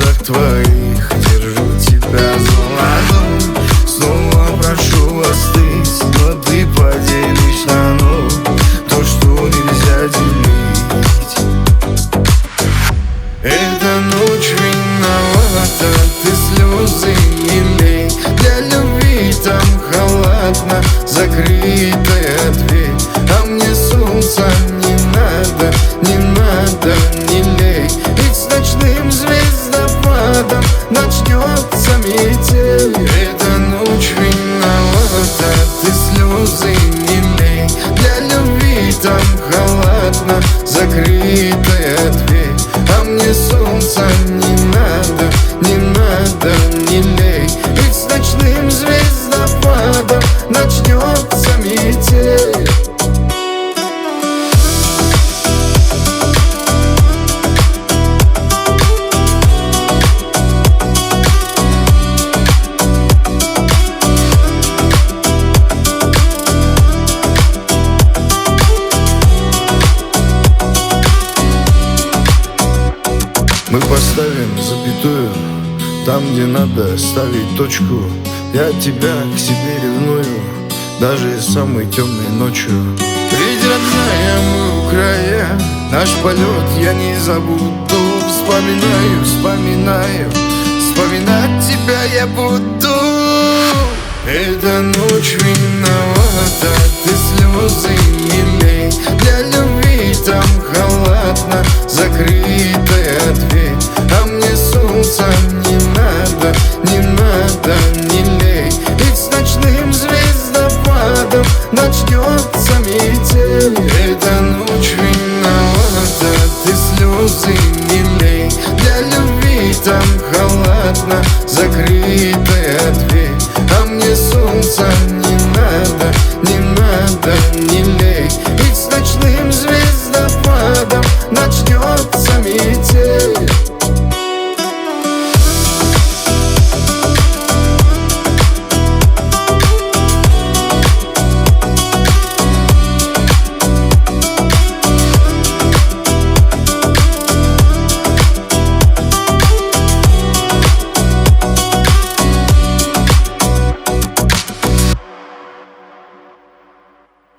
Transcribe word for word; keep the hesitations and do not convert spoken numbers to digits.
глазах твоих держу тебя за ладонь. Снова прошу остыть, но ты поделишь на ноль то, что нельзя делить. Эта ночь виновата, ты слезы не лей. Для любви там халатно закрытая дверь, а мне солнца не надо, не надо, не лей. Ведь с ночным звездопадом начнется метель. Эта ночь виновата, ты слезы не лей. Для любви там халатно закрытая дверь, а мне солнца не надо, не надо, не лей. Ведь с ночным звездопадом начнется метель. Мы поставим запятую там, где надо ставить точку. Я тебя к себе ревную, даже самой темной ночью. Ведь, родная, мы у края, наш полет я не забуду. Вспоминаю, вспоминаю, вспоминать тебя я буду. Эта ночь виновата, ты слезы не лей. Для любви там халатно закрытая дверь, а мне солнца не надо, не надо, не лей. Ведь с ночным звездопадом начнется метель. Эта ночь виновата, ты слезы не лей. Для любви там халатно закрытая дверь, а мне солнца не надо, не надо, не лей.